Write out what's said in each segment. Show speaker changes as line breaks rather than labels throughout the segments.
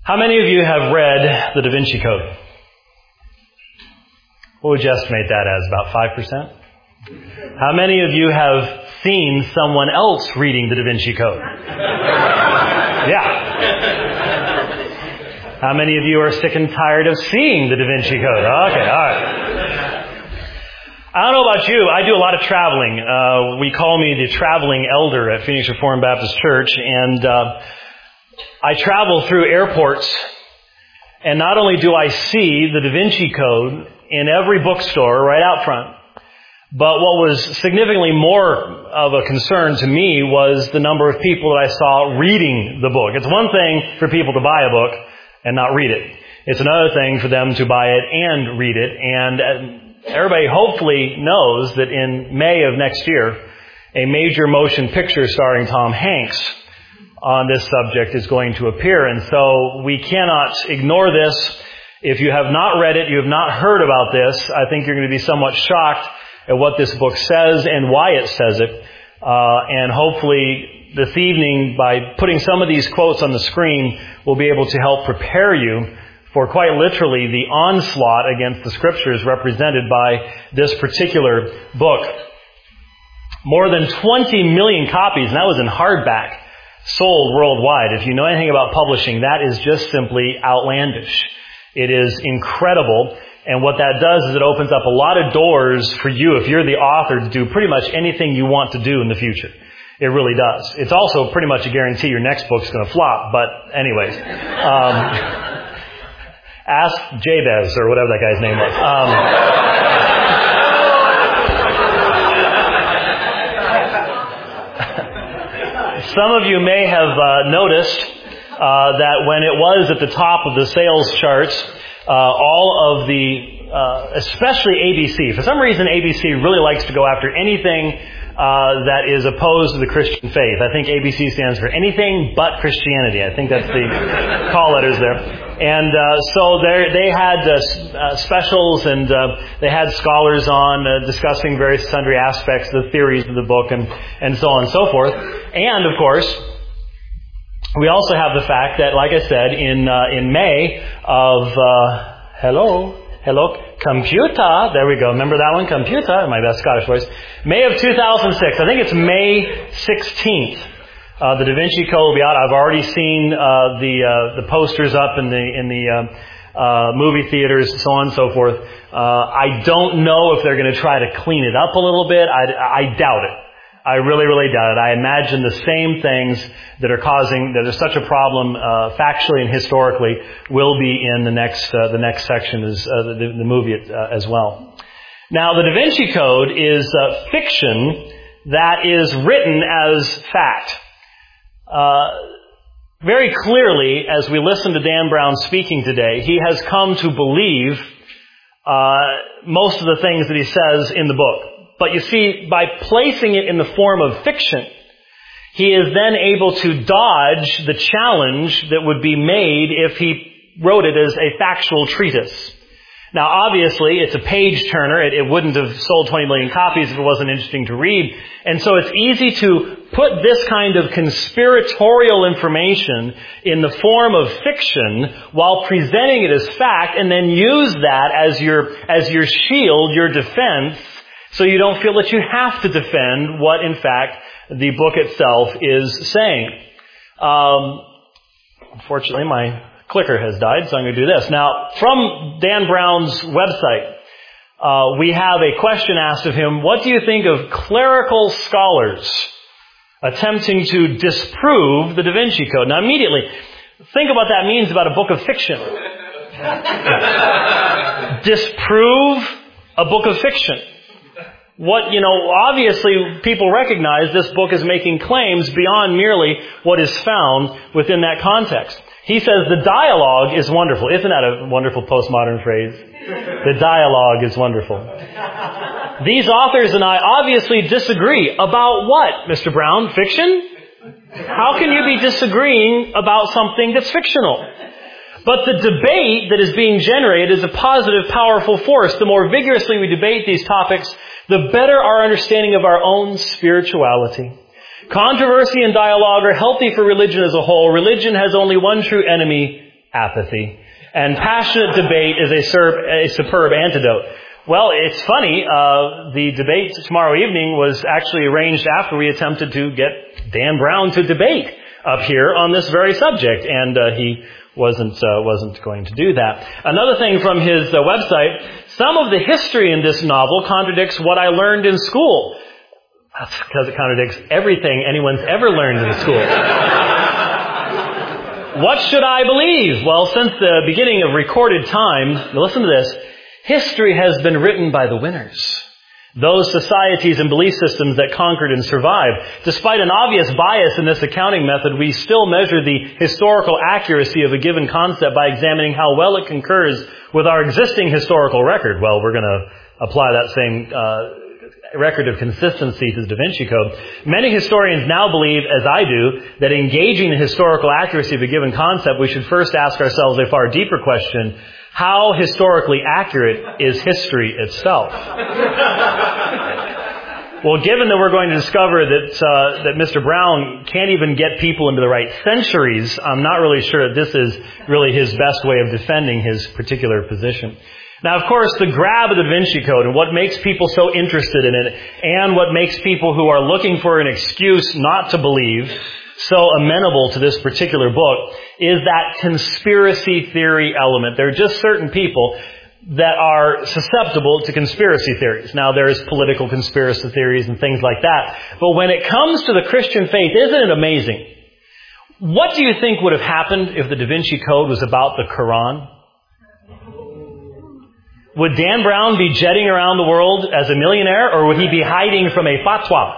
How many of you have read the Da Vinci Code? What would you estimate that as? About 5%? How many of you have seen someone else reading the Da Vinci Code? Yeah. How many of you are sick and tired of seeing the Da Vinci Code? Okay, all right. I don't know about you. I do a lot of traveling. We call me the traveling elder at Phoenix Reformed Baptist Church, and I travel through airports, and not only do I see the Da Vinci Code in every bookstore right out front, but what was significantly more of a concern to me was the number of people that I saw reading the book. It's one thing for people to buy a book and not read it. It's another thing for them to buy it and read it. And everybody hopefully knows that in May of next year, a major motion picture starring Tom Hanks on this subject is going to appear. And so we cannot ignore this. If you have not read it, you have not heard about this, I think you're going to be somewhat shocked at what this book says and why it says it. And hopefully this evening, by putting some of these quotes on the screen, we'll be able to help prepare you for quite literally the onslaught against the Scriptures represented by this particular book. More than 20 million copies, and that was in hardback, sold worldwide. If you know anything about publishing, that is just simply outlandish. It is incredible. And what that does is it opens up a lot of doors for you, if you're the author, to do pretty much anything you want to do in the future. It really does. It's also pretty much a guarantee your next book's going to flop. But anyways, ask Jabez or whatever that guy's name was. Some of you may have noticed that when it was at the top of the sales charts, all of the, especially ABC. For some reason, ABC really likes to go after anything that is opposed to the Christian faith. I think ABC stands for anything but Christianity. I think that's the call letters there. And so they had specials, and they had scholars on discussing various sundry aspects of the theories of the book, and so on and so forth. And of course, we also have the fact that, like I said, in May of computer. There we go. Remember that one? Computer. My best Scottish voice. May of 2006. I think it's May 16th. The Da Vinci Code will be out. I've already seen the posters up in the movie theaters, so on and so forth. I don't know if they're going to try to clean it up a little bit. I doubt it. I really, really doubt it. I imagine the same things that are such a problem, factually and historically, will be in the next section, is the movie as well. Now, the Da Vinci Code is fiction that is written as fact. Very clearly, as we listen to Dan Brown speaking today, he has come to believe most of the things that he says in the book. But you see, by placing it in the form of fiction, he is then able to dodge the challenge that would be made if he wrote it as a factual treatise. Now, obviously, it's a page-turner. It wouldn't have sold 20 million copies if it wasn't interesting to read. And so it's easy to put this kind of conspiratorial information in the form of fiction while presenting it as fact, and then use that as your shield, your defense, so you don't feel that you have to defend what, in fact, the book itself is saying. Unfortunately, my clicker has died, so I'm going to do this. Now, from Dan Brown's website, we have a question asked of him. What do you think of clerical scholars attempting to disprove the Da Vinci Code? Now, immediately, think of what that means about a book of fiction. Disprove a book of fiction. Obviously people recognize this book is making claims beyond merely what is found within that context. He says the dialogue is wonderful. Isn't that a wonderful postmodern phrase? The dialogue is wonderful. These authors and I obviously disagree. About what, Mr. Brown? Fiction? How can you be disagreeing about something that's fictional? But the debate that is being generated is a positive, powerful force. The more vigorously we debate these topics, the better our understanding of our own spirituality. Controversy and dialogue are healthy for religion as a whole. Religion has only one true enemy, apathy. And passionate debate is a superb antidote. Well, it's funny, the debate tomorrow evening was actually arranged after we attempted to get Dan Brown to debate up here on this very subject, and he wasn't going to do that. Another thing from his website, some of the history in this novel contradicts what I learned in school. That's because it contradicts everything anyone's ever learned in school. What should I believe? Well, since the beginning of recorded time, listen to this, history has been written by the winners. Those societies and belief systems that conquered and survived. Despite an obvious bias in this accounting method, we still measure the historical accuracy of a given concept by examining how well it concurs with our existing historical record. Well, we're going to apply that same record of consistency to the Da Vinci Code. Many historians now believe, as I do, that engaging the historical accuracy of a given concept, we should first ask ourselves a far deeper question: how historically accurate is history itself? Well, given that we're going to discover that Mr. Brown can't even get people into the right centuries, I'm not really sure that this is really his best way of defending his particular position. Now, of course, the grab of the Da Vinci Code and what makes people so interested in it, and what makes people who are looking for an excuse not to believe so amenable to this particular book, is that conspiracy theory element. There are just certain people that are susceptible to conspiracy theories. Now, there's political conspiracy theories and things like that. But when it comes to the Christian faith, isn't it amazing? What do you think would have happened if the Da Vinci Code was about the Quran? Would Dan Brown be jetting around the world as a millionaire, or would he be hiding from a fatwa?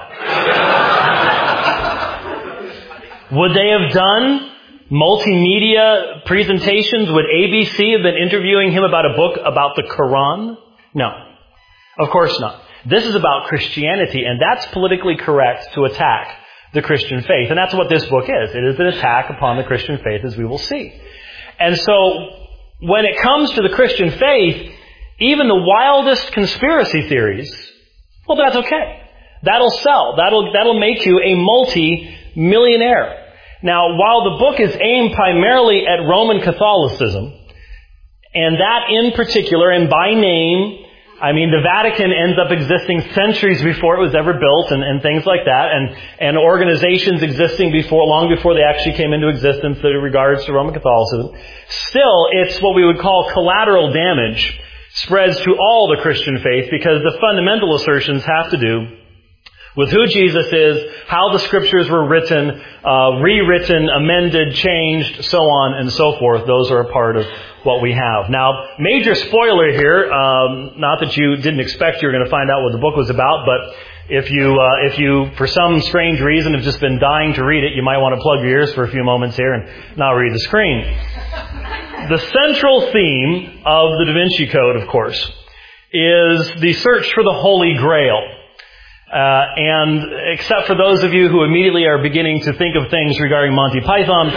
Would they have done multimedia presentations? Would ABC have been interviewing him about a book about the Quran? No. Of course not. This is about Christianity, and that's politically correct to attack the Christian faith. And that's what this book is. It is an attack upon the Christian faith, as we will see. And so, when it comes to the Christian faith, even the wildest conspiracy theories, well, that's okay. That'll sell. That'll make you a multi-millionaire. Now, while the book is aimed primarily at Roman Catholicism, and that in particular, and by name, I mean, the Vatican ends up existing centuries before it was ever built, and things like that, and organizations existing long before they actually came into existence in regards to Roman Catholicism. Still, it's what we would call collateral damage spreads to all the Christian faith, because the fundamental assertions have to do with who Jesus is, how the Scriptures were written, rewritten, amended, changed, so on and so forth. Those are a part of what we have. Now, major spoiler here, not that you didn't expect you were going to find out what the book was about, but if you, for some strange reason, have just been dying to read it, you might want to plug your ears for a few moments here and not read the screen. The central theme of the Da Vinci Code, of course, is the search for the Holy Grail. And except for those of you who immediately are beginning to think of things regarding Monty Python,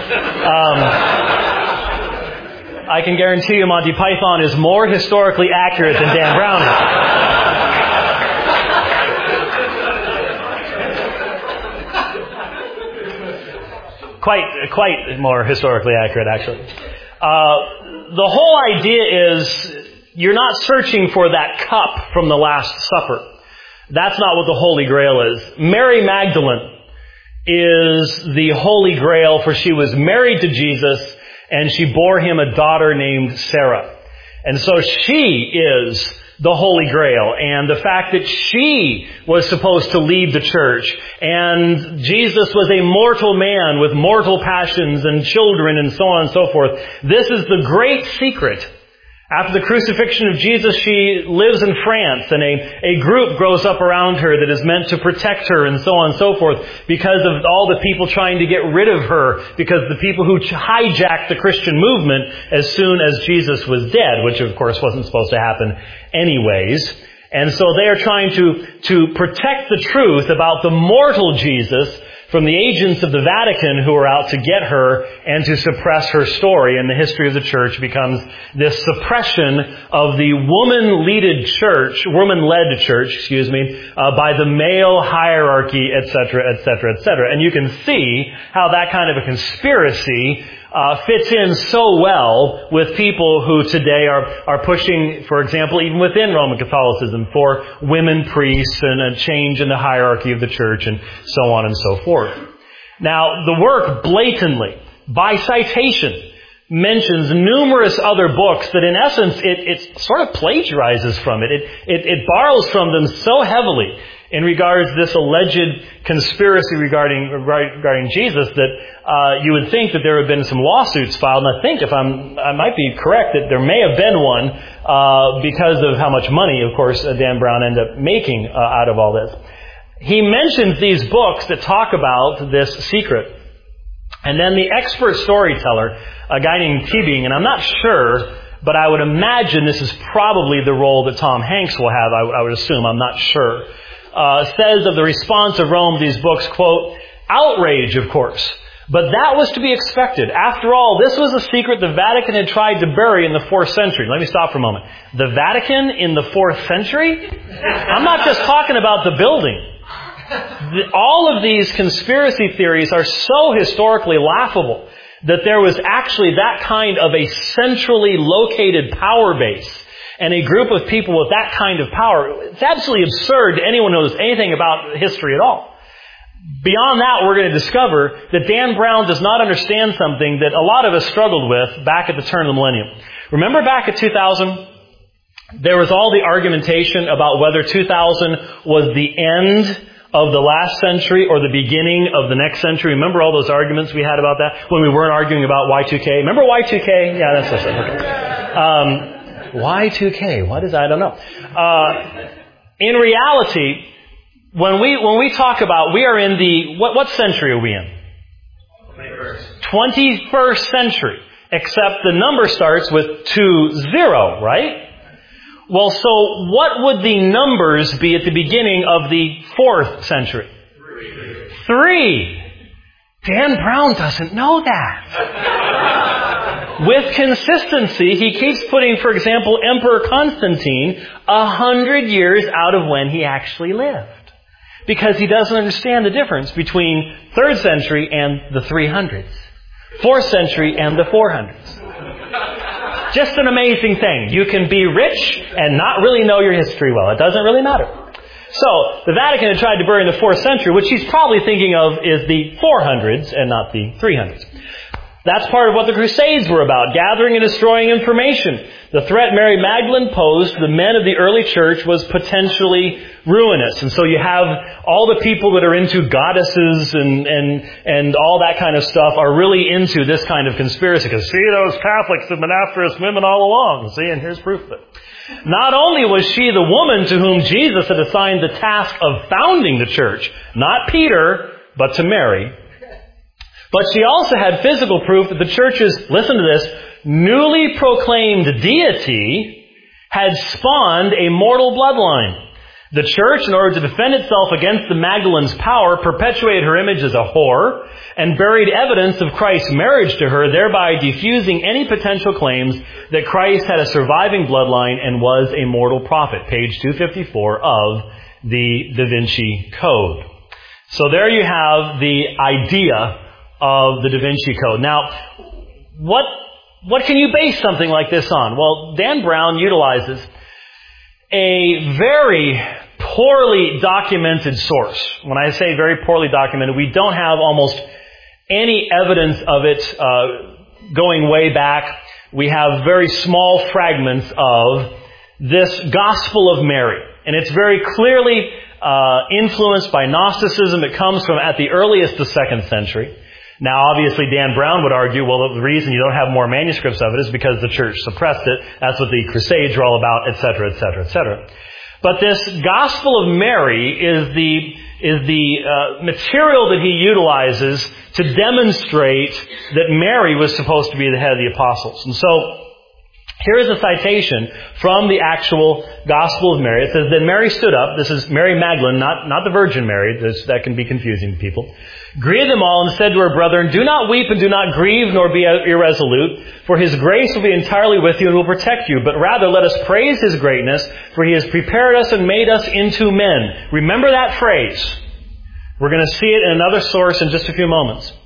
I can guarantee you Monty Python is more historically accurate than Dan Brown is. Quite more historically accurate, actually. The whole idea is you're not searching for that cup from the Last Supper. That's not what the Holy Grail is. Mary Magdalene is the Holy Grail, for she was married to Jesus and she bore him a daughter named Sarah. And so she is the Holy Grail. And the fact that she was supposed to lead the church, and Jesus was a mortal man with mortal passions and children and so on and so forth. This is the great secret. After the crucifixion of Jesus, she lives in France, and a group grows up around her that is meant to protect her and so on and so forth, because of all the people trying to get rid of her, because the people who hijacked the Christian movement as soon as Jesus was dead, which of course wasn't supposed to happen anyways. And so they are trying to protect the truth about the mortal Jesus from the agents of the Vatican who are out to get her and to suppress her story. And the history of the church becomes this suppression of the woman-led church, by the male hierarchy, etc., etc., etc. And you can see how that kind of a conspiracy fits in so well with people who today are pushing, for example, even within Roman Catholicism, for women priests and a change in the hierarchy of the church and so on and so forth. Now, the work blatantly, by citation, mentions numerous other books that in essence it sort of plagiarizes from it. It borrows from them so heavily in regards to this alleged conspiracy regarding Jesus that you would think that there have been some lawsuits filed. And I think I might be correct that there may have been one because of how much money, of course, Dan Brown ended up making out of all this. He mentions these books that talk about this secret. And then the expert storyteller, a guy named Tebing, and I'm not sure, but I would imagine this is probably the role that Tom Hanks will have, I would assume, I'm not sure, says of the response of Rome to these books, quote, outrage, of course. But that was to be expected. After all, this was a secret the Vatican had tried to bury in the 4th century. Let me stop for a moment. The Vatican in the 4th century? I'm not just talking about the building. All of these conspiracy theories are so historically laughable that there was actually that kind of a centrally located power base and a group of people with that kind of power. It's absolutely absurd to anyone who knows anything about history at all. Beyond that, we're going to discover that Dan Brown does not understand something that a lot of us struggled with back at the turn of the millennium. Remember back at 2000? There was all the argumentation about whether 2000 was the end of the last century or the beginning of the next century. Remember all those arguments we had about that when we weren't arguing about Y2K? Remember Y2K? Yeah, that's what's okay. Y2K, what is that? I don't know. In reality, when we talk about, we are in the, what century are we in? 21st century. Except the number starts with 20, right? Well, so what would the numbers be at the beginning of the 4th century? 3. Dan Brown doesn't know that. With consistency, he keeps putting, for example, Emperor Constantine 100 years out of when he actually lived. Because he doesn't understand the difference between 3rd century and the 300s. 4th century and the 400s. Just an amazing thing. You can be rich and not really know your history well. It doesn't really matter. So, the Vatican had tried to bury in the 4th century, which he's probably thinking of is the 400s and not the 300s. That's part of what the Crusades were about, gathering and destroying information. The threat Mary Magdalene posed to the men of the early church was potentially ruinous. And so you have all the people that are into goddesses and all that kind of stuff are really into this kind of conspiracy. Because see, those Catholics have been after us women all along. See, and here's proof of it. Not only was she the woman to whom Jesus had assigned the task of founding the church, not Peter, but to Mary, but she also had physical proof that the church's, listen to this, newly proclaimed deity had spawned a mortal bloodline. The church, in order to defend itself against the Magdalene's power, perpetuated her image as a whore and buried evidence of Christ's marriage to her, thereby defusing any potential claims that Christ had a surviving bloodline and was a mortal prophet. Page 254 of the Da Vinci Code. So there you have the idea of the Da Vinci Code. Now, what can you base something like this on? Well, Dan Brown utilizes a very poorly documented source. When I say very poorly documented, we don't have almost any evidence of it going way back. We have very small fragments of this Gospel of Mary. And it's very clearly influenced by Gnosticism. It comes from at the earliest the 2nd century. Now, obviously, Dan Brown would argue, well, the reason you don't have more manuscripts of it is because the church suppressed it. That's what the Crusades were all about, etc., etc., etc. But this Gospel of Mary is the material that he utilizes to demonstrate that Mary was supposed to be the head of the apostles. And so, here is a citation from the actual Gospel of Mary. It says, "Then Mary stood up," this is Mary Magdalene, not the Virgin Mary, that can be confusing to people, "greeted them all and said to her brethren, 'Do not weep and do not grieve nor be irresolute, for His grace will be entirely with you and will protect you. But rather let us praise His greatness, for He has prepared us and made us into men.'" Remember that phrase. We're going to see it in another source in just a few moments.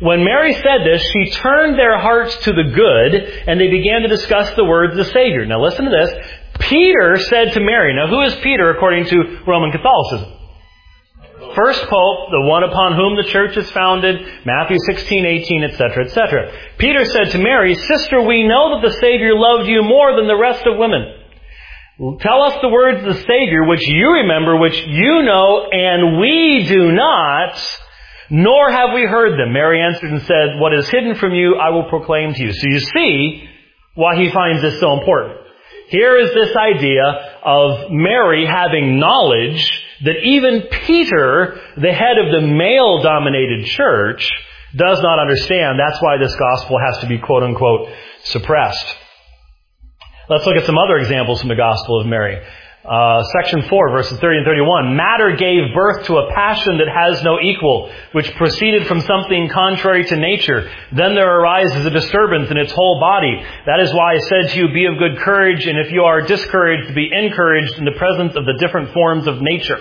When Mary said this, she turned their hearts to the good, and they began to discuss the words of the Savior. Now listen to this. Peter said to Mary. Now who is Peter according to Roman Catholicism? First Pope, the one upon whom the church is founded, Matthew 16:18, etc., etc. Peter said to Mary, "Sister, we know that the Savior loved you more than the rest of women. Tell us the words of the Savior, which you remember, which you know, and we do not, nor have we heard them." Mary answered and said, "What is hidden from you, I will proclaim to you." So you see why he finds this so important. Here is this idea of Mary having knowledge that even Peter, the head of the male-dominated church, does not understand. That's why this gospel has to be quote-unquote suppressed. Let's look at some other examples from the Gospel of Mary. Section 4, verses 30 and 31. "Matter gave birth to a passion that has no equal, which proceeded from something contrary to nature. Then there arises a disturbance in its whole body. That is why I said to you, be of good courage, and if you are discouraged, be encouraged in the presence of the different forms of nature."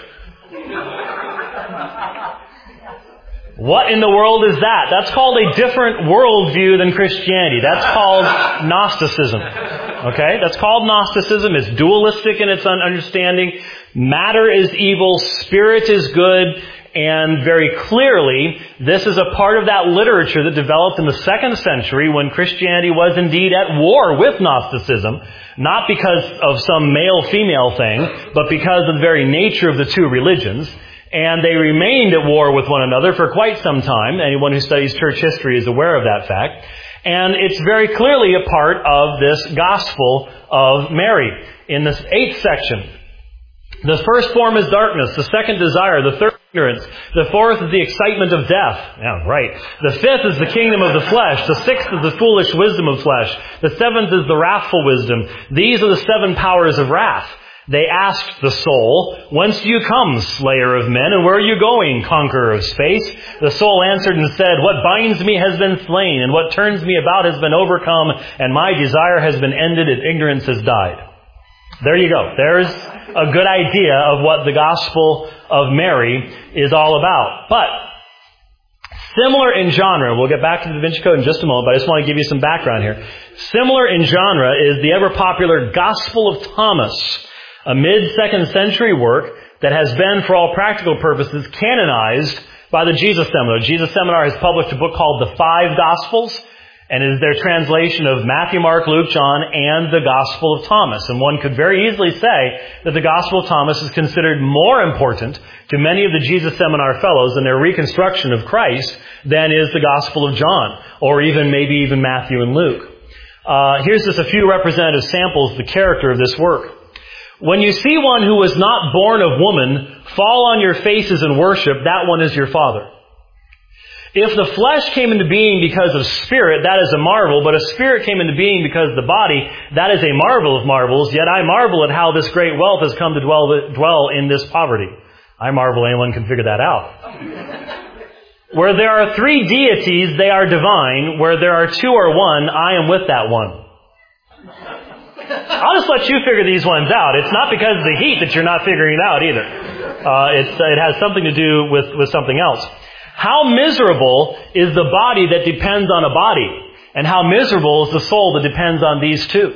What in the world is that? That's called a different worldview than Christianity. That's called Gnosticism. Okay? That's called Gnosticism. It's dualistic in its understanding. Matter is evil, spirit is good, and very clearly, this is a part of that literature that developed in the 2nd century when Christianity was indeed at war with Gnosticism, not because of some male-female thing, but because of the very nature of the two religions. And they remained at war with one another for quite some time. Anyone who studies church history is aware of that fact. And it's very clearly a part of this Gospel of Mary. In this 8th section, the first form is darkness, the second desire, the third ignorance, the fourth is the excitement of death. Yeah, right. The fifth is the kingdom of the flesh, the sixth is the foolish wisdom of flesh, the seventh is the wrathful wisdom. These are the 7 powers of wrath. They asked the soul, "Whence do you come, slayer of men, and where are you going, conqueror of space?" The soul answered and said, "What binds me has been slain, and what turns me about has been overcome, and my desire has been ended, and ignorance has died." There you go. There's a good idea of what the Gospel of Mary is all about. But similar in genre, we'll get back to the Da Vinci Code in just a moment, but I just want to give you some background here. Similar in genre is the ever-popular Gospel of Thomas, a mid-2nd century work that has been, for all practical purposes, canonized by the Jesus Seminar. The Jesus Seminar has published a book called The 5 Gospels, and it is their translation of Matthew, Mark, Luke, John, and the Gospel of Thomas. And one could very easily say that the Gospel of Thomas is considered more important to many of the Jesus Seminar fellows in their reconstruction of Christ than is the Gospel of John, or maybe even Matthew and Luke. Here's just a few representative samples of the character of this work. "When you see one who was not born of woman fall on your faces and worship, that one is your father. If the flesh came into being because of spirit, that is a marvel, but if spirit came into being because of the body, that is a marvel of marvels. Yet I marvel at how this great wealth has come to dwell in this poverty." I marvel anyone can figure that out. "Where there are 3 deities, they are divine. Where there are 2 or 1, I am with that one." I'll just let you figure these ones out. It's not because of the heat that you're not figuring it out either. It has something to do with something else. "How miserable is the body that depends on a body, and how miserable is the soul that depends on these 2.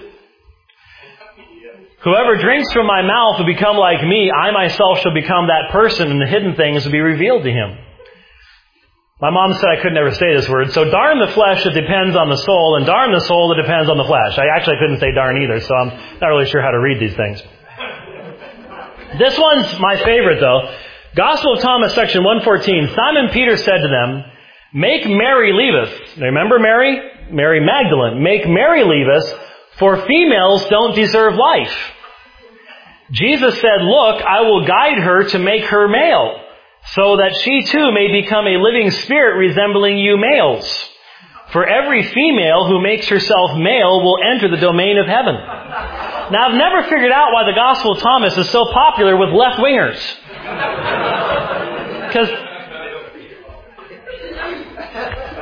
Whoever drinks from my mouth will become like me. I myself shall become that person, and the hidden things will be revealed to him." My mom said I could never say this word, so darn the flesh that depends on the soul, and darn the soul that depends on the flesh. I actually couldn't say darn either, so I'm not really sure how to read these things. This one's my favorite, though. Gospel of Thomas, section 114. "Simon Peter said to them, 'Make Mary leave us.'" Remember Mary? Mary Magdalene. "Make Mary leave us, for females don't deserve life." Jesus said, "Look, I will guide her to make her male, so that she too may become a living spirit resembling you males. For every female who makes herself male will enter the domain of heaven." Now, I've never figured out why the Gospel of Thomas is so popular with left-wingers. Because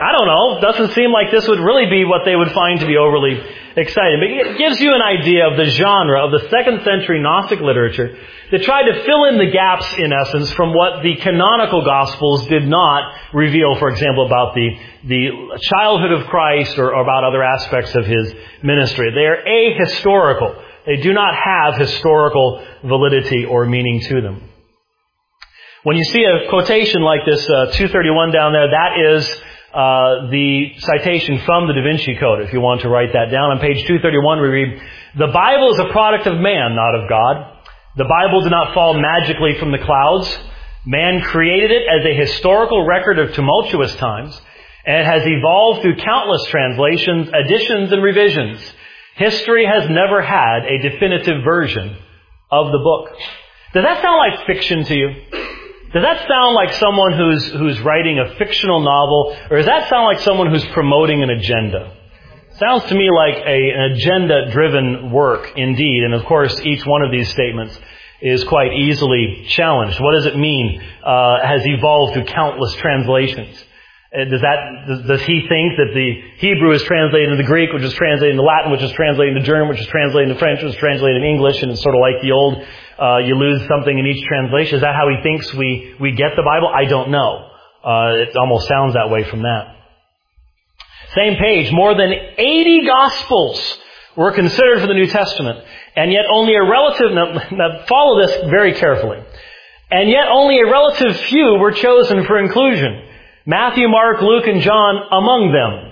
I don't know. Doesn't seem like this would really be what they would find to be overly exciting. But it gives you an idea of the genre of the 2nd century Gnostic literature that tried to fill in the gaps, in essence, from what the canonical Gospels did not reveal, for example, about the childhood of Christ or about other aspects of His ministry. They are ahistorical. They do not have historical validity or meaning to them. When you see a quotation like this, 231 down there, that is the citation from the Da Vinci Code, if you want to write that down. On page 231 we read, "The Bible is a product of man, not of God. The Bible did not fall magically from the clouds. Man created it as a historical record of tumultuous times, and it has evolved through countless translations, additions, and revisions. History has never had a definitive version of the book." Does that sound like fiction to you? Does that sound like someone who's writing a fictional novel, or does that sound like someone who's promoting an agenda? Sounds to me like an agenda-driven work indeed, and of course each one of these statements is quite easily challenged. What does it mean, has evolved through countless translations? Does he think that the Hebrew is translated into the Greek, which is translated into Latin, which is translated into German, which is translated into French, which is translated into English, and it's sort of like the old, you lose something in each translation? Is that how he thinks we get the Bible? I don't know. It almost sounds that way from that. Same page, more than 80 Gospels were considered for the New Testament, and yet only a relative, now follow this very carefully, and yet only a relative few were chosen for inclusion. Matthew, Mark, Luke, and John among them.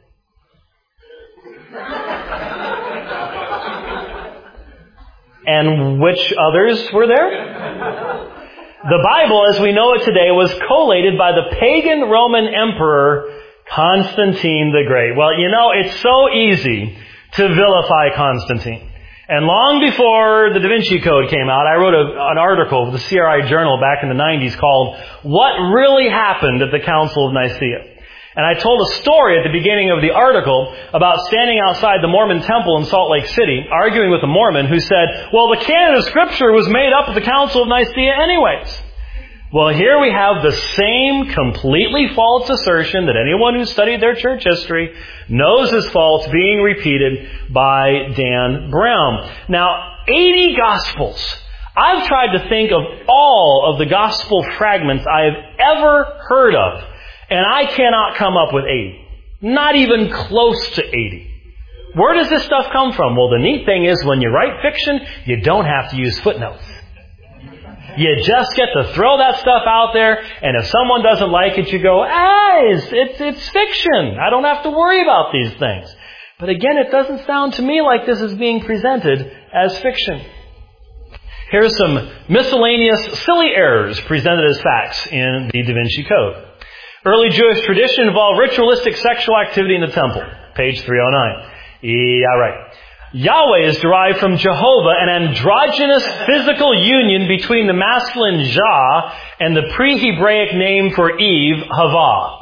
And which others were there? The Bible, as we know it today, was collated by the pagan Roman Emperor Constantine the Great. Well, you know, it's so easy to vilify Constantine. And long before the Da Vinci Code came out, I wrote an article for the CRI Journal back in the 90s called "What Really Happened at the Council of Nicaea?" And I told a story at the beginning of the article about standing outside the Mormon temple in Salt Lake City, arguing with a Mormon who said, well, the canon of Scripture was made up at the Council of Nicaea anyways. Well, here we have the same completely false assertion that anyone who studied their church history knows is false being repeated by Dan Brown. Now, 80 Gospels. I've tried to think of all of the Gospel fragments I have ever heard of, and I cannot come up with 80. Not even close to 80. Where does this stuff come from? Well, the neat thing is when you write fiction, you don't have to use footnotes. You just get to throw that stuff out there, and if someone doesn't like it, you go, it's fiction. I don't have to worry about these things. But again, it doesn't sound to me like this is being presented as fiction. Here's some miscellaneous silly errors presented as facts in the Da Vinci Code. Early Jewish tradition involved ritualistic sexual activity in the temple. Page 309. Yeah, right. Yahweh is derived from Jehovah, an androgynous physical union between the masculine Jah and the pre-Hebraic name for Eve, Havah.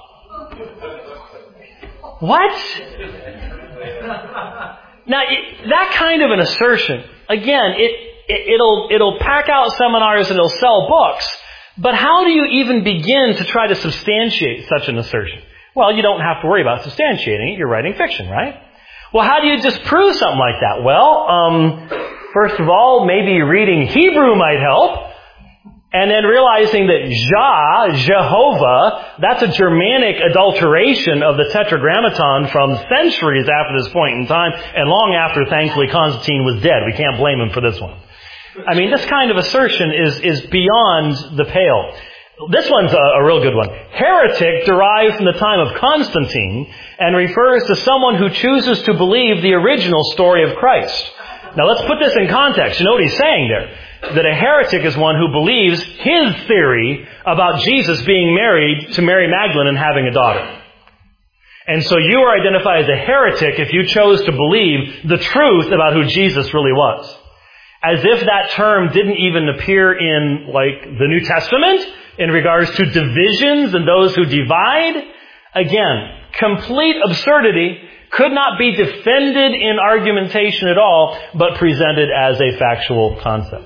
What? Now, that kind of an assertion, again, it'll pack out seminars and it'll sell books, but how do you even begin to try to substantiate such an assertion? Well, you don't have to worry about substantiating it. You're writing fiction, right? Well, how do you disprove something like that? Well, first of all, maybe reading Hebrew might help. And then realizing that Jehovah, that's a Germanic adulteration of the Tetragrammaton from centuries after this point in time, and long after, thankfully, Constantine was dead. We can't blame him for this one. I mean, this kind of assertion is beyond the pale. This one's a real good one. Heretic derived from the time of Constantine and refers to someone who chooses to believe the original story of Christ. Now let's put this in context. You know what he's saying there? That a heretic is one who believes his theory about Jesus being married to Mary Magdalene and having a daughter. And so you are identified as a heretic if you chose to believe the truth about who Jesus really was. As if that term didn't even appear in, the New Testament in regards to divisions and those who divide. Again, complete absurdity, could not be defended in argumentation at all, but presented as a factual concept.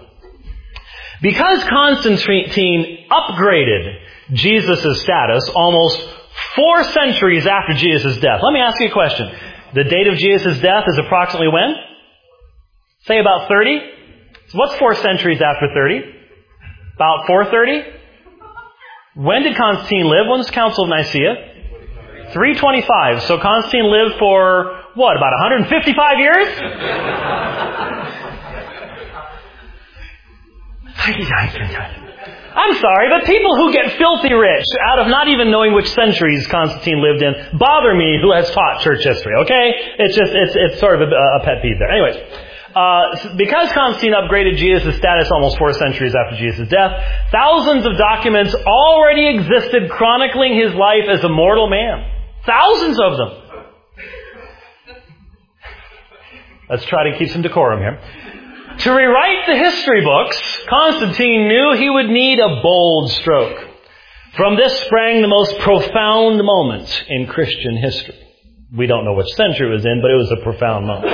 Because Constantine upgraded Jesus' status almost 4 centuries after Jesus' death. Let me ask you a question. The date of Jesus' death is approximately when? Say about 30. So what's 4 centuries after 30? About 430? When did Constantine live? When was the Council of Nicaea? 325. So Constantine lived for, what, about 155 years? I'm sorry, but people who get filthy rich out of not even knowing which centuries Constantine lived in bother me who has taught church history, okay? It's sort of a pet peeve there. Anyways, because Constantine upgraded Jesus' status almost 4 centuries after Jesus' death, thousands of documents already existed chronicling his life as a mortal man. Thousands of them. Let's try to keep some decorum here. To rewrite the history books, Constantine knew he would need a bold stroke. From this sprang the most profound moment in Christian history. We don't know which century it was in, but it was a profound moment.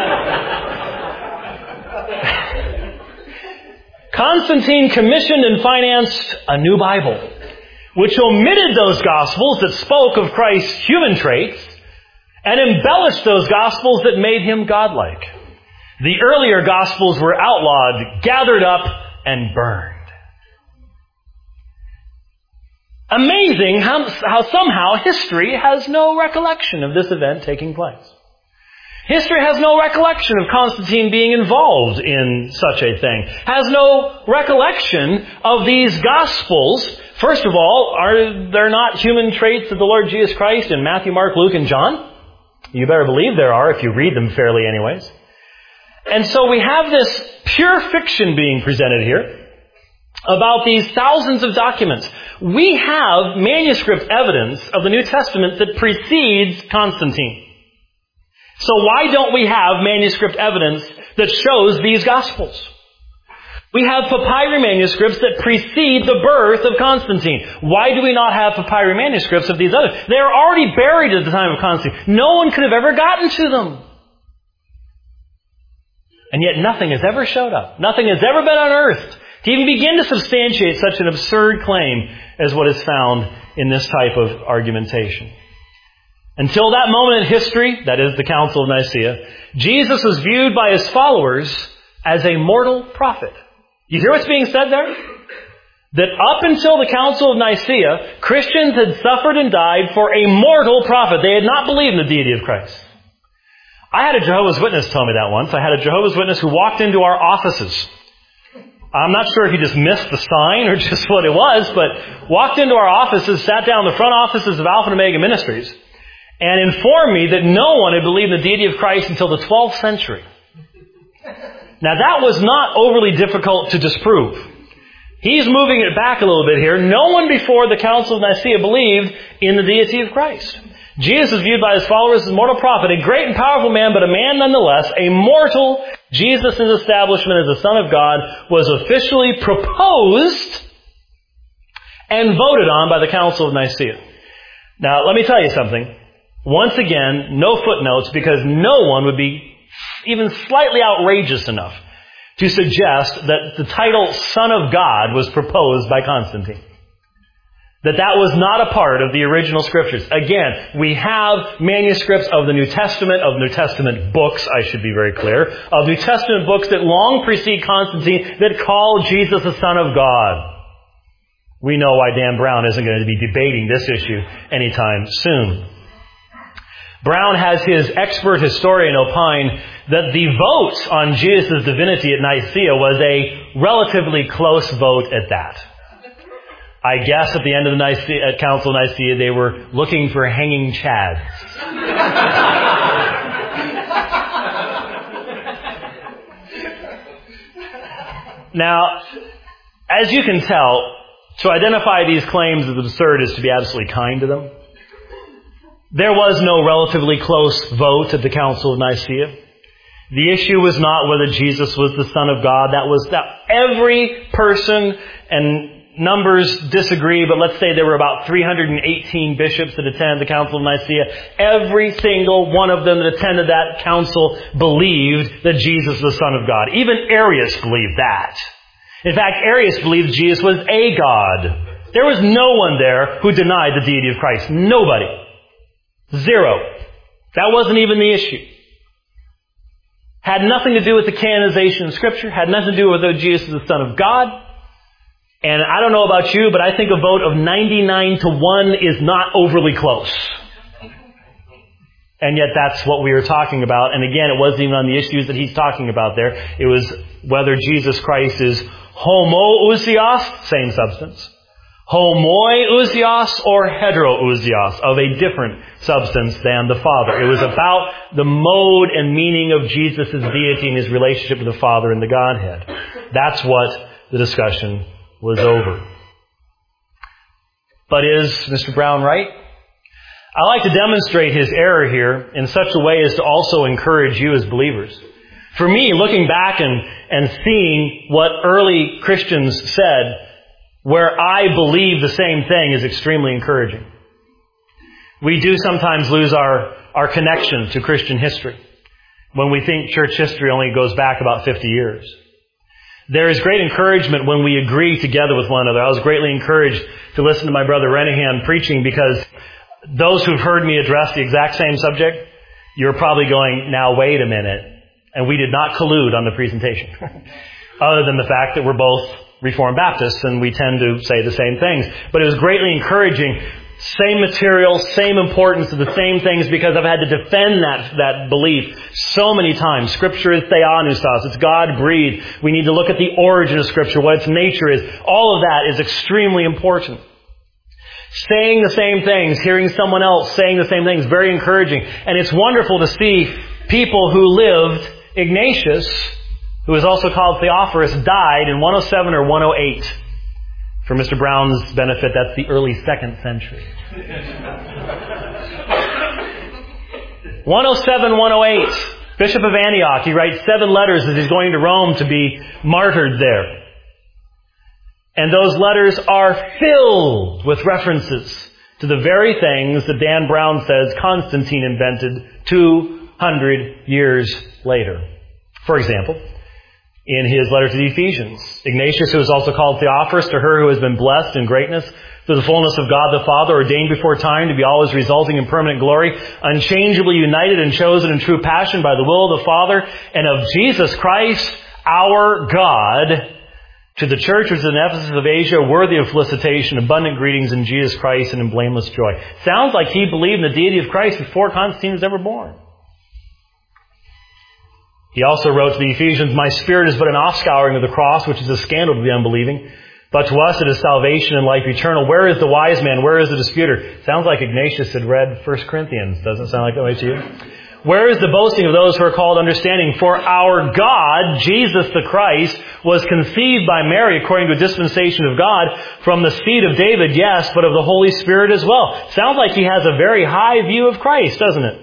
Constantine commissioned and financed a new Bible, which omitted those Gospels that spoke of Christ's human traits and embellished those Gospels that made him godlike. The earlier Gospels were outlawed, gathered up, and burned. Amazing how somehow history has no recollection of this event taking place. History has no recollection of Constantine being involved in such a thing. Has no recollection of these Gospels. First of all, are there not human traits of the Lord Jesus Christ in Matthew, Mark, Luke, and John? You better believe there are if you read them fairly anyways. And so we have this pure fiction being presented here about these thousands of documents. We have manuscript evidence of the New Testament that precedes Constantine. So why don't we have manuscript evidence that shows these Gospels? We have papyri manuscripts that precede the birth of Constantine. Why do we not have papyri manuscripts of these others? They are already buried at the time of Constantine. No one could have ever gotten to them. And yet nothing has ever showed up. Nothing has ever been unearthed to even begin to substantiate such an absurd claim as what is found in this type of argumentation. Until that moment in history, that is the Council of Nicaea, Jesus was viewed by his followers as a mortal prophet. You hear what's being said there? That up until the Council of Nicaea, Christians had suffered and died for a mortal prophet. They had not believed in the deity of Christ. I had a Jehovah's Witness tell me that once. I had a Jehovah's Witness who walked into our offices. I'm not sure if he just missed the sign or just what it was, but walked into our offices, sat down in the front offices of Alpha and Omega Ministries, and informed me that no one had believed in the deity of Christ until the 12th century. Now that was not overly difficult to disprove. He's moving it back a little bit here. No one before the Council of Nicaea believed in the deity of Christ. Jesus is viewed by his followers as a mortal prophet, a great and powerful man, but a man nonetheless, a mortal. Jesus' establishment as the Son of God was officially proposed and voted on by the Council of Nicaea. Now, let me tell you something. Once again, no footnotes, because no one would be even slightly outrageous enough to suggest that the title Son of God was proposed by Constantine. That was not a part of the original Scriptures. Again, we have manuscripts of the New Testament, of New Testament books, I should be very clear, of New Testament books that long precede Constantine that call Jesus the Son of God. We know why Dan Brown isn't going to be debating this issue anytime soon. Brown has his expert historian opine that the vote on Jesus' divinity at Nicaea was a relatively close vote at that. I guess at the end of the Council of Nicaea, they were looking for hanging chads. Now, as you can tell, to identify these claims as absurd is to be absolutely kind to them. There was no relatively close vote at the Council of Nicaea. The issue was not whether Jesus was the Son of God. That every person, and numbers disagree, but let's say there were about 318 bishops that attended the Council of Nicaea. Every single one of them that attended that council believed that Jesus was the Son of God. Even Arius believed that. In fact, Arius believed Jesus was a God. There was no one there who denied the deity of Christ. Nobody. Zero. That wasn't even the issue. Had nothing to do with the canonization of Scripture. Had nothing to do with whether Jesus is the Son of God. And I don't know about you, but I think a vote of 99-1 is not overly close. And yet that's what we were talking about. And again, it wasn't even on the issues that he's talking about there. It was whether Jesus Christ is homoousios, same substance, homoiousios, or heterousios, of a different substance than the Father. It was about the mode and meaning of Jesus' deity and his relationship to the Father and the Godhead. That's what the discussion was over. But is Mr. Brown right? I like to demonstrate his error here in such a way as to also encourage you as believers. For me, looking back and seeing what early Christians said, where I believe the same thing, is extremely encouraging. We do sometimes lose our connection to Christian history when we think church history only goes back about 50 years. There is great encouragement when we agree together with one another. I was greatly encouraged to listen to my brother Renahan preaching, because those who've heard me address the exact same subject, you're probably going, now wait a minute. And we did not collude on the presentation. Other than the fact that we're both Reformed Baptists and we tend to say the same things. But it was greatly encouraging. Same material, same importance of the same things, because I've had to defend that belief so many times. Scripture is theopneustos. It's God-breathed. We need to look at the origin of Scripture, what its nature is. All of that is extremely important. Saying the same things, hearing someone else saying the same things, very encouraging. And it's wonderful to see people who lived. Ignatius, who is also called Theophorus, died in 107 or 108. For Mr. Brown's benefit, that's the early 2nd century. 107, 108. Bishop of Antioch. He writes 7 letters as he's going to Rome to be martyred there. And those letters are filled with references to the very things that Dan Brown says Constantine invented 200 years later. For example, in his letter to the Ephesians, Ignatius, who is also called Theophorus, to her who has been blessed in greatness through the fullness of God the Father, ordained before time to be always resulting in permanent glory, unchangeably united and chosen in true passion by the will of the Father and of Jesus Christ, our God, to the church which is in Ephesus of Asia, worthy of felicitation, abundant greetings in Jesus Christ and in blameless joy. Sounds like he believed in the deity of Christ before Constantine was ever born. He also wrote to the Ephesians, my spirit is but an offscouring of the cross, which is a scandal to the unbelieving. But to us it is salvation and life eternal. Where is the wise man? Where is the disputer? Sounds like Ignatius had read 1 Corinthians. Doesn't sound like that way to you? Where is the boasting of those who are called understanding? For our God, Jesus the Christ, was conceived by Mary according to a dispensation of God from the seed of David, yes, but of the Holy Spirit as well. Sounds like he has a very high view of Christ, doesn't it?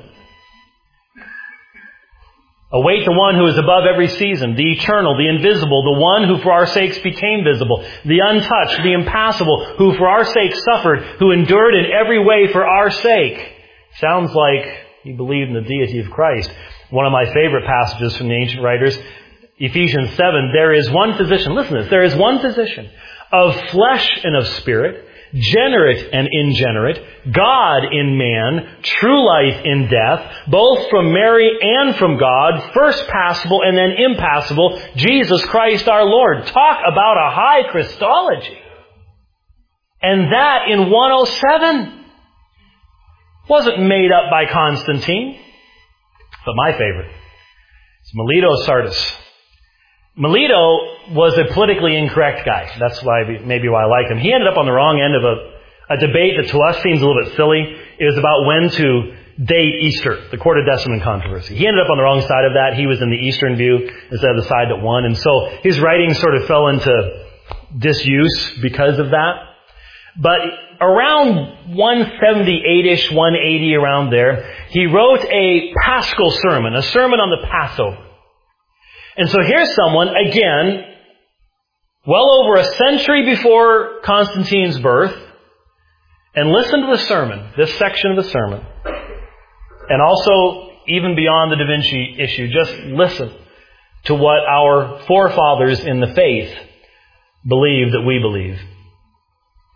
Await the one who is above every season, the eternal, the invisible, the one who for our sakes became visible, the untouched, the impassible, who for our sake suffered, who endured in every way for our sake. Sounds like he believed in the deity of Christ. One of my favorite passages from the ancient writers, Ephesians 7, there is one physician, listen to this, there is one physician of flesh and of spirit, generate and ingenerate, God in man, true life in death, both from Mary and from God, first passible and then impassible, Jesus Christ our Lord. Talk about a high Christology. And that in 107 wasn't made up by Constantine. But my favorite is Melito Sardis. Melito was a politically incorrect guy. That's maybe why I like him. He ended up on the wrong end of a debate that to us seems a little bit silly. It was about when to date Easter, the Quartodeciman controversy. He ended up on the wrong side of that. He was in the Eastern view instead of the side that won. And so his writings sort of fell into disuse because of that. But around 178-ish, 180, around there, he wrote a Paschal sermon, a sermon on the Passover. And so here's someone, again, well over a century before Constantine's birth, and listen to the sermon, this section of the sermon, and also even beyond the Da Vinci issue, just listen to what our forefathers in the faith believe that we believe.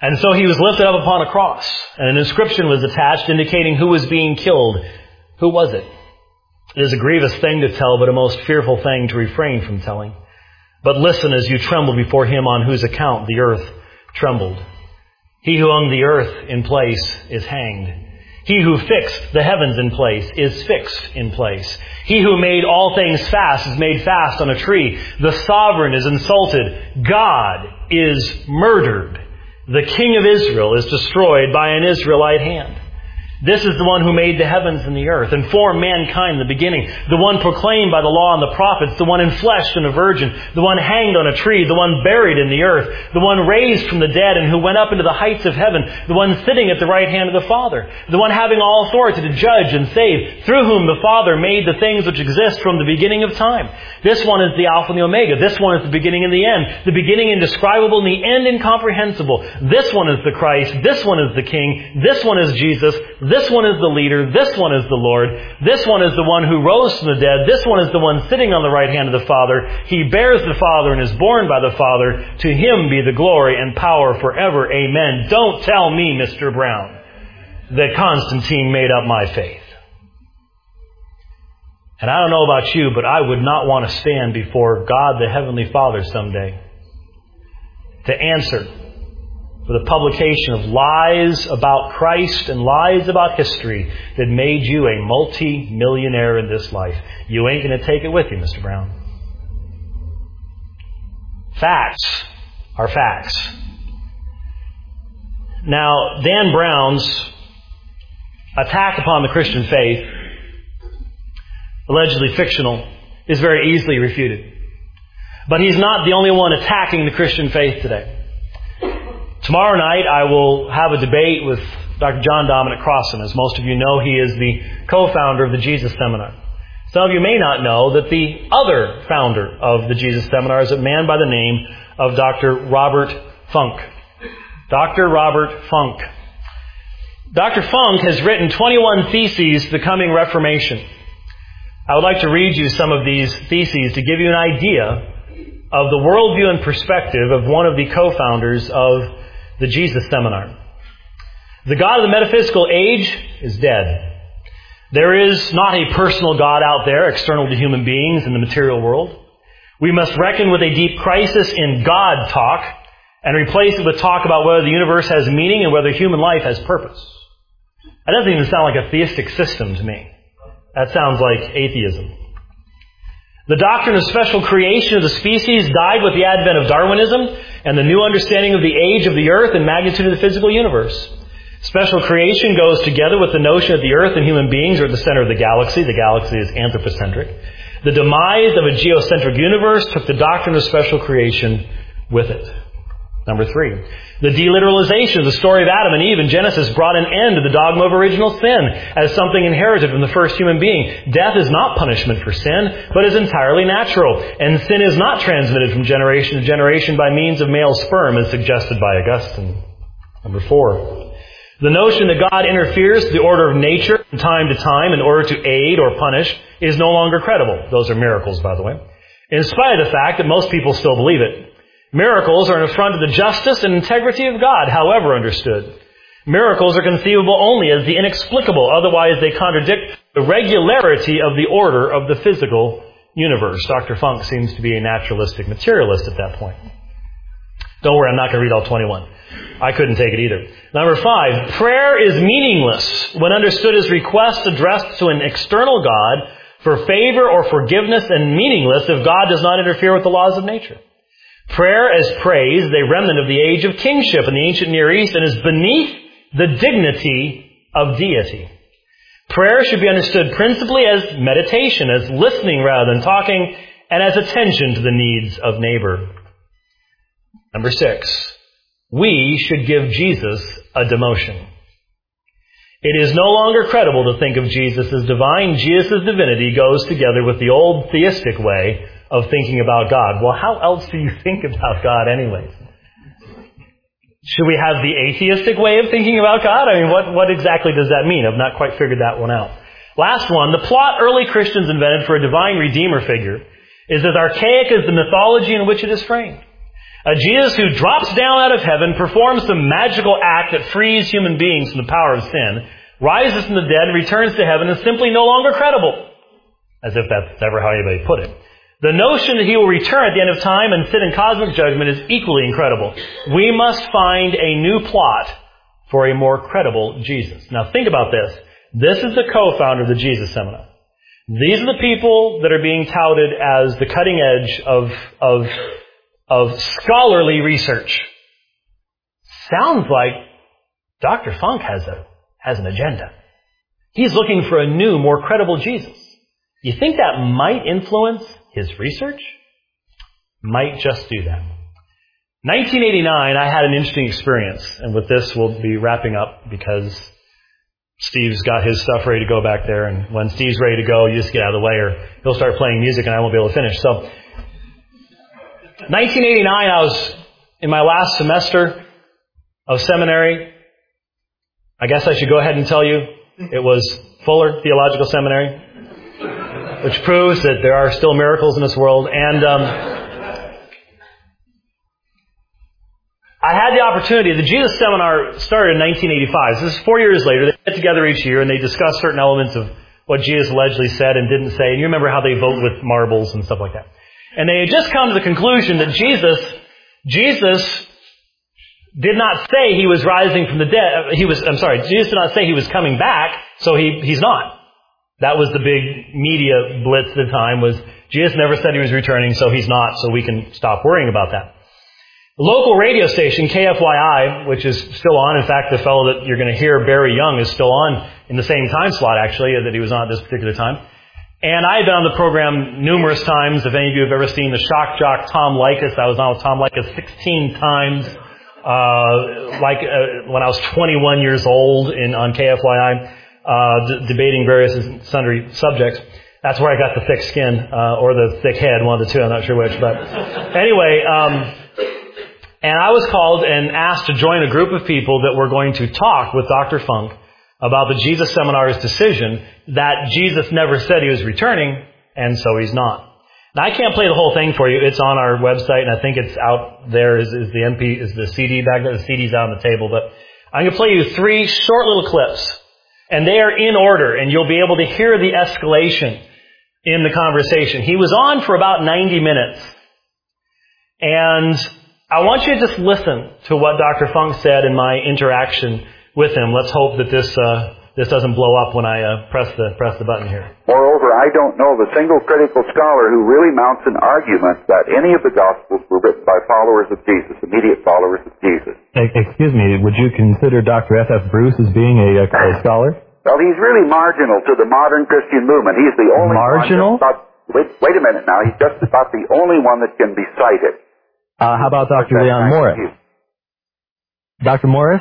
And so he was lifted up upon a cross, and an inscription was attached indicating who was being killed. Who was it? It is a grievous thing to tell, but a most fearful thing to refrain from telling. But listen as you tremble before him on whose account the earth trembled. He who hung the earth in place is hanged. He who fixed the heavens in place is fixed in place. He who made all things fast is made fast on a tree. The sovereign is insulted. God is murdered. The King of Israel is destroyed by an Israelite hand. This is the one who made the heavens and the earth and formed mankind in the beginning. The one proclaimed by the law and the prophets, the one enfleshed in a virgin, the one hanged on a tree, the one buried in the earth, the one raised from the dead and who went up into the heights of heaven, the one sitting at the right hand of the Father, the one having all authority to judge and save, through whom the Father made the things which exist from the beginning of time. This one is the Alpha and the Omega. This one is the beginning and the end. The beginning indescribable and the end incomprehensible. This one is the Christ. This one is the King. This one is Jesus. This one is the leader. This one is the Lord. This one is the one who rose from the dead. This one is the one sitting on the right hand of the Father. He bears the Father and is born by the Father. To him be the glory and power forever. Amen. Don't tell me, Mr. Brown, that Constantine made up my faith. And I don't know about you, but I would not want to stand before God the Heavenly Father someday to answer for the publication of lies about Christ and lies about history that made you a multi-millionaire in this life. You ain't going to take it with you, Mr. Brown. Facts are facts. Now, Dan Brown's attack upon the Christian faith, allegedly fictional, is very easily refuted. But he's not the only one attacking the Christian faith today. Tomorrow night I will have a debate with Dr. John Dominic Crossan. As most of you know, he is the co-founder of the Jesus Seminar. Some of you may not know that the other founder of the Jesus Seminar is a man by the name of Dr. Robert Funk. Dr. Robert Funk. Dr. Funk has written 21 theses to the coming Reformation. I would like to read you some of these theses to give you an idea of the worldview and perspective of one of the co-founders of the Jesus Seminar. The God of the metaphysical age is dead. There is not a personal God out there external to human beings in the material world. We must reckon with a deep crisis in God talk and replace it with talk about whether the universe has meaning and whether human life has purpose. That doesn't even sound like a theistic system to me. That sounds like atheism. The doctrine of special creation of the species died with the advent of Darwinism and the new understanding of the age of the earth and magnitude of the physical universe. Special creation goes together with the notion that the earth and human beings are at the center of the galaxy. The galaxy is anthropocentric. The demise of a geocentric universe took the doctrine of special creation with it. Number 3, the deliteralization of the story of Adam and Eve in Genesis brought an end to the dogma of original sin as something inherited from the first human being. Death is not punishment for sin, but is entirely natural. And sin is not transmitted from generation to generation by means of male sperm, as suggested by Augustine. Number 4, the notion that God interferes with the order of nature from time to time in order to aid or punish is no longer credible. Those are miracles, by the way. In spite of the fact that most people still believe it. Miracles are an affront to the justice and integrity of God, however understood. Miracles are conceivable only as the inexplicable, otherwise they contradict the regularity of the order of the physical universe. Dr. Funk seems to be a naturalistic materialist at that point. Don't worry, I'm not going to read all 21. I couldn't take it either. Number 5, prayer is meaningless when understood as requests addressed to an external God for favor or forgiveness, and meaningless if God does not interfere with the laws of nature. Prayer as praise is a remnant of the age of kingship in the ancient Near East and is beneath the dignity of deity. Prayer should be understood principally as meditation, as listening rather than talking, and as attention to the needs of neighbor. Number 6, we should give Jesus a demotion. It is no longer credible to think of Jesus as divine. Jesus' divinity goes together with the old theistic way of thinking about God. Well, how else do you think about God anyways? Should we have the atheistic way of thinking about God? I mean, what exactly does that mean? I've not quite figured that one out. Last one, the plot early Christians invented for a divine redeemer figure is as archaic as the mythology in which it is framed. A Jesus who drops down out of heaven, performs the magical act that frees human beings from the power of sin, rises from the dead, and returns to heaven is simply no longer credible. As if that's ever how anybody put it. The notion that he will return at the end of time and sit in cosmic judgment is equally incredible. We must find a new plot for a more credible Jesus. Now think about this. This is the co-founder of the Jesus Seminar. These are the people that are being touted as the cutting edge of scholarly research. Sounds like Dr. Funk has an agenda. He's looking for a new, more credible Jesus. You think that might influence his research? Might just do that. 1989, I had an interesting experience, and with this we'll be wrapping up because Steve's got his stuff ready to go back there, and when Steve's ready to go, you just get out of the way or he'll start playing music and I won't be able to finish. So, 1989, I was in my last semester of seminary. I guess I should go ahead and tell you it was Fuller Theological Seminary, which proves that there are still miracles in this world. And I had the opportunity. The Jesus Seminar started in 1985. So this is 4 years later. They get together each year and they discuss certain elements of what Jesus allegedly said and didn't say. And you remember how they vote with marbles and stuff like that. And they had just come to the conclusion that Jesus did not say he was rising from the dead. Jesus did not say he was coming back, so he's not. That was the big media blitz at the time, was Jesus never said he was returning, so he's not, so we can stop worrying about that. The local radio station, KFYI, which is still on. In fact, the fellow that you're going to hear, Barry Young, is still on in the same time slot, actually, that he was on at this particular time. And I had been on the program numerous times. If any of you have ever seen the shock jock Tom Likas, I was on with Tom Likas 16 times, when I was 21 years old on KFYI, debating various and sundry subjects. That's where I got the thick skin, or the thick head, one of the two, I'm not sure which. But anyway, and I was called and asked to join a group of people that were going to talk with Dr. Funk about the Jesus Seminar's decision that Jesus never said he was returning, and so he's not. Now, I can't play the whole thing for you. It's on our website, and I think it's out there. Is the CD back there? The CD's out on the table. But I'm going to play you 3 short little clips, and they are in order, and you'll be able to hear the escalation in the conversation. He was on for about 90 minutes, and I want you to just listen to what Dr. Funk said in my interaction with him. Let's hope that this doesn't blow up when I press the button here.
Moreover, I don't know of a single critical scholar who really mounts an argument that any of the Gospels were written by followers of Jesus, immediate followers of Jesus.
Excuse me, would you consider Dr. F.F. Bruce as being a scholar?
Well, he's really marginal to the modern Christian movement. He's the only
marginal?
one. Wait a minute now. He's just about the only one that can be cited.
How about Dr. Leon Morris? Dr. Morris?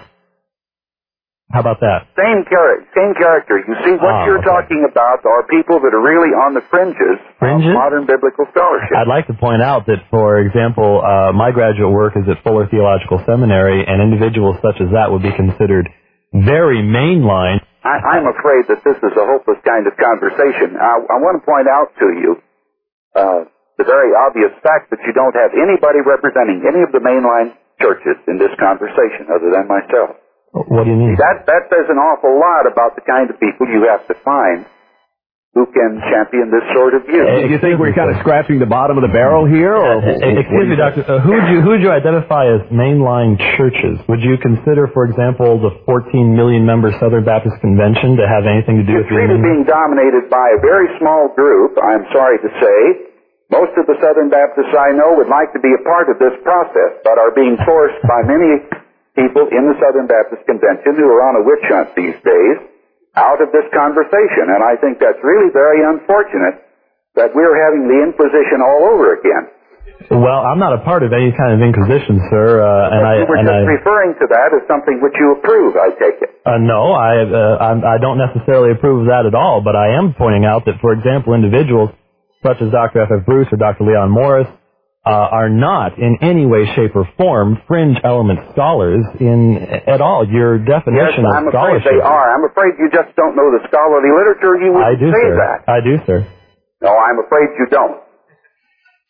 How about that?
Same character. You see, what you're talking about are people that are really on the fringes of modern biblical scholarship.
I'd like to point out that, for example, my graduate work is at Fuller Theological Seminary, and individuals such as that would be considered very mainline.
I'm afraid that this is a hopeless kind of conversation. I want to point out to you the very obvious fact that you don't have anybody representing any of the mainline churches in this conversation other than myself.
What do you mean?
That says an awful lot about the kind of people you have to find who can champion this sort of view.
Do you think we're kind of scratching the bottom of the barrel here? Or
excuse me, Doctor. Who would you identify as mainline churches? Would you consider, for example, the 14 million member Southern Baptist Convention to have anything to do with
your being dominated by a very small group, I'm sorry to say. Most of the Southern Baptists I know would like to be a part of this process, but are being forced by many people in the Southern Baptist Convention who are on a witch hunt these days out of this conversation. And I think that's really very unfortunate that we're having the Inquisition all over again.
Well, I'm not a part of any kind of Inquisition, sir.
You were just referring to that as something which you approve, I take it.
No, I don't necessarily approve of that at all, but I am pointing out that, for example, individuals such as Dr. F.F. Bruce or Dr. Leon Morris are not in any way, shape, or form fringe element scholars at all. Your definition of scholarship...
Yes, I'm afraid they are. I'm afraid you just don't know the scholarly literature. You would say that.
I do, sir.
No, I'm afraid you don't.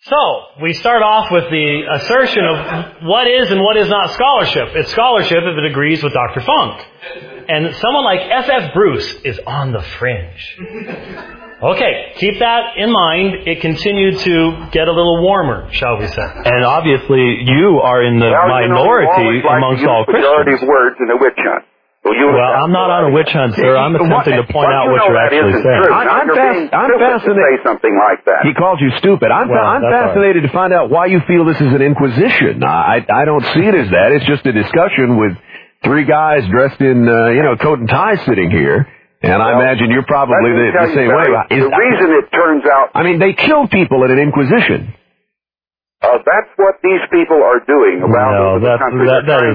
So, we start off with the assertion of what is and what is not scholarship. It's scholarship if it agrees with Dr. Funk. And someone like F.F. Bruce is on the fringe. Okay, keep that in mind. It continued to get a little warmer, shall we say.
And obviously, you are in the minority amongst all Christians.
Majority of words in a witch hunt.
Well, I'm not on a witch hunt, sir. I'm attempting to point out what you're actually saying.
I'm fascinated
to say something like that.
He called you stupid. I'm fascinated to find out why you feel this is an inquisition. I don't see it as that. It's just a discussion with three guys dressed in, coat and tie sitting here. And I imagine you're probably the same way.
The reason it turns out...
I mean, they kill people at an inquisition.
That's what these people are doing around the country.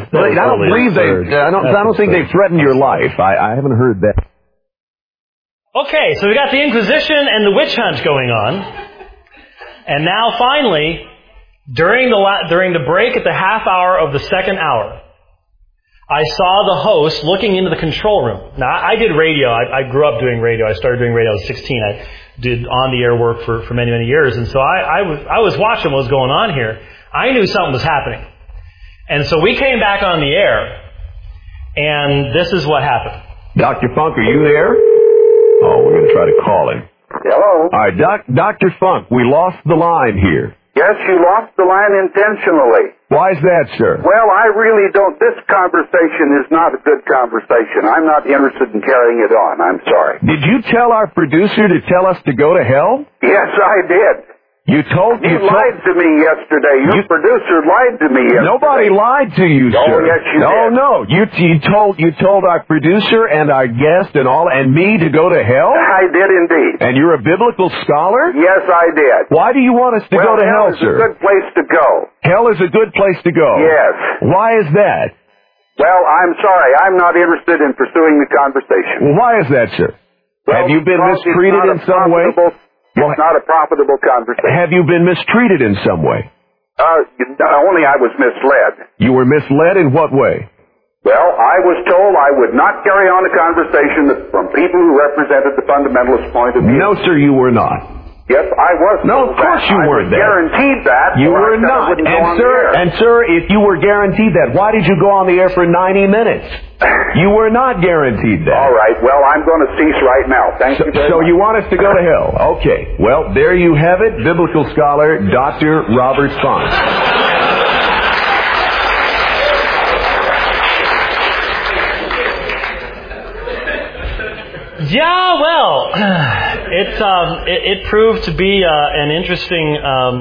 I don't think they threatened your life. I haven't heard that.
Okay, so we got the Inquisition and the witch hunt going on. And now finally, during the break at the half hour of the second hour, I saw the host looking into the control room. Now, I did radio. I grew up doing radio. I started doing radio when I was 16. I did on-the-air work for many, many years. And so I was watching what was going on here. I knew something was happening. And so we came back on the air, and this is what happened.
Dr. Funk, are you there? Oh, we're going to try to call him.
Hello?
All right, Dr. Funk, we lost the line here.
Yes, you lost the line intentionally.
Why is that, sir?
Well, I really don't. This conversation is not a good conversation. I'm not interested in carrying it on. I'm sorry.
Did you tell our producer to tell us to go to hell?
Yes, I did.
You
lied to me yesterday. Your producer lied to me yesterday.
Nobody lied to you, sir.
Oh, yes, you did.
No. You told our producer and our guest and me to go to hell?
I did indeed.
And you're a biblical scholar?
Yes, I did.
Why do you want us to go to hell, sir?
Hell is a good place to go.
Hell is a good place to go?
Yes.
Why is that?
Well, I'm sorry. I'm not interested in pursuing the conversation.
Well, why is that, sir?
Well,
have you been mistreated in some way?
It's not a profitable conversation.
Have you been mistreated in some way?
Only I was misled.
You were misled in what way?
Well, I was told I would not carry on a conversation from people who represented the fundamentalist point of view.
No, sir, you were not.
Yes, I was.
No, of course you weren't there.
Guaranteed that.
You were not. And sir, if you were guaranteed that, why did you go on the air for 90 minutes? You were not guaranteed that.
All right. Well, I'm going to cease right now. Thank you very much.
So you want us to go to hell? Okay. Well, there you have it, biblical scholar Dr. Robert Funk.
Yeah, well, it proved to be an interesting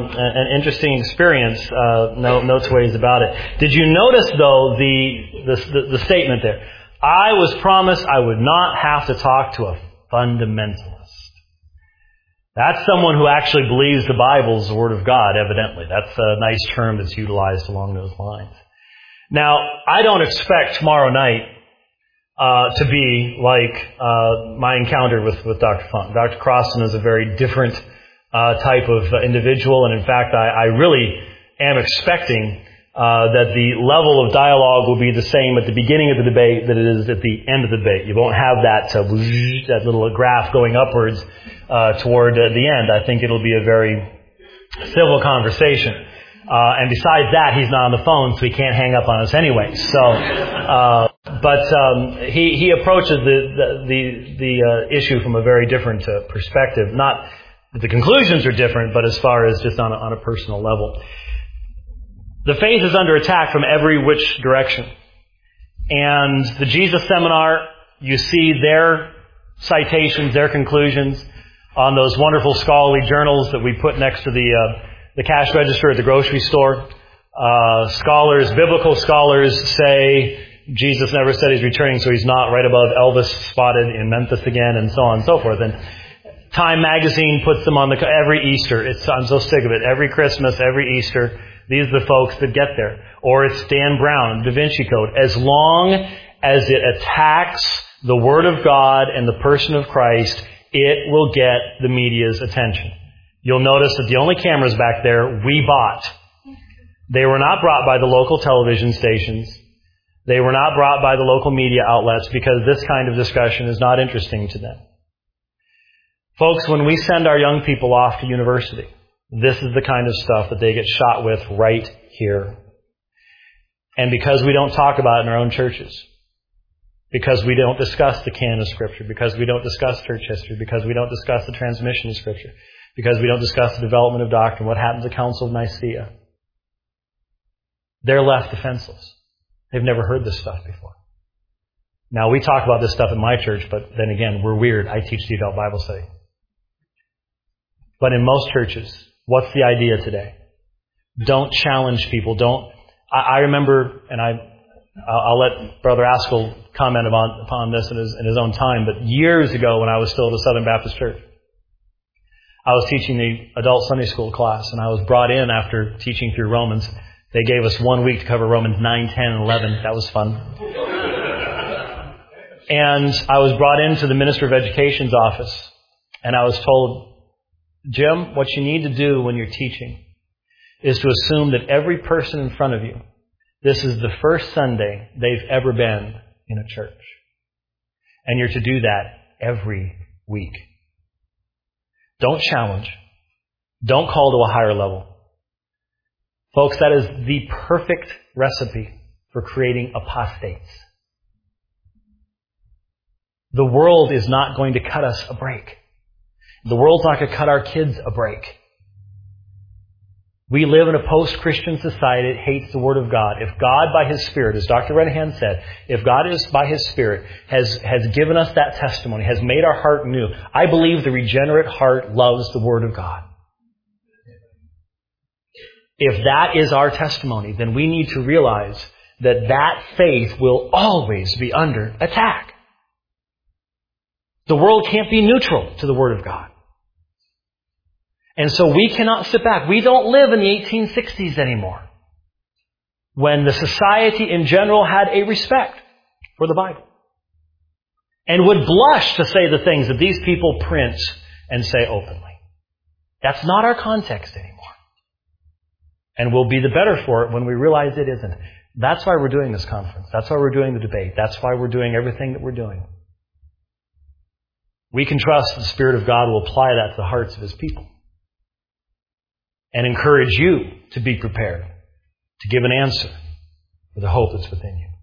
experience. No two ways about it. Did you notice though the statement there? I was promised I would not have to talk to a fundamentalist. That's someone who actually believes the Bible is the Word of God. Evidently, that's a nice term that's utilized along those lines. Now, I don't expect tomorrow night to be like my encounter with Dr. Funk. Dr. Crossan is a very different type of individual, and in fact, I really am expecting that the level of dialogue will be the same at the beginning of the debate that it is at the end of the debate. You won't have that little graph going upwards toward the end. I think it'll be a very civil conversation. And besides that, he's not on the phone, so he can't hang up on us anyway. So, but he approaches the issue from a very different perspective. Not that the conclusions are different, but as far as just on a personal level. The faith is under attack from every which direction. And the Jesus Seminar, you see their citations, their conclusions on those wonderful scholarly journals that we put next to the cash register at the grocery store. Biblical scholars say Jesus never said he's returning, so he's not, right above Elvis spotted in Memphis again, and so on and so forth. And Time magazine puts them on every Easter. I'm so sick of it. Every Christmas, every Easter, these are the folks that get there. Or it's Dan Brown, Da Vinci Code. As long as it attacks the Word of God and the person of Christ, it will get the media's attention. You'll notice that the only cameras back there we bought. They were not brought by the local television stations. They were not brought by the local media outlets because this kind of discussion is not interesting to them. Folks, when we send our young people off to university, This is the kind of stuff that they get shot with right here. And because we don't talk about it in our own churches, because we don't discuss the canon of Scripture, because we don't discuss church history, because we don't discuss the transmission of Scripture, because we don't discuss the development of doctrine, what happened at the Council of Nicaea, they're left defenseless. They've never heard this stuff before. Now, we talk about this stuff in my church, but then again, we're weird. I teach the adult Bible study. But in most churches, what's the idea today? Don't challenge people. I remember, and I'll let Brother Askell comment upon this in his own time, but years ago when I was still at the Southern Baptist Church, I was teaching the adult Sunday school class, and I was brought in after teaching through Romans. They gave us 1 week to cover Romans 9, 10, and 11. That was fun. And I was brought into the Minister of Education's office, and I was told, Jim, what you need to do when you're teaching is to assume that every person in front of you, this is the first Sunday they've ever been in a church. And you're to do that every week. Don't challenge. Don't call to a higher level. Folks, that is the perfect recipe for creating apostates. The world is not going to cut us a break. The world's not going to cut our kids a break. We live in a post-Christian society that hates the Word of God. If God, by His Spirit, as Dr. Renahan said, if God is by His Spirit, has given us that testimony, has made our heart new, I believe the regenerate heart loves the Word of God. If that is our testimony, then we need to realize that faith will always be under attack. The world can't be neutral to the Word of God. And so we cannot sit back. We don't live in the 1860s anymore, when the society in general had a respect for the Bible and would blush to say the things that these people print and say openly. That's not our context anymore. And we'll be the better for it when we realize it isn't. That's why we're doing this conference. That's why we're doing the debate. That's why we're doing everything that we're doing. We can trust the Spirit of God will apply that to the hearts of His people and encourage you to be prepared to give an answer for the hope that's within you.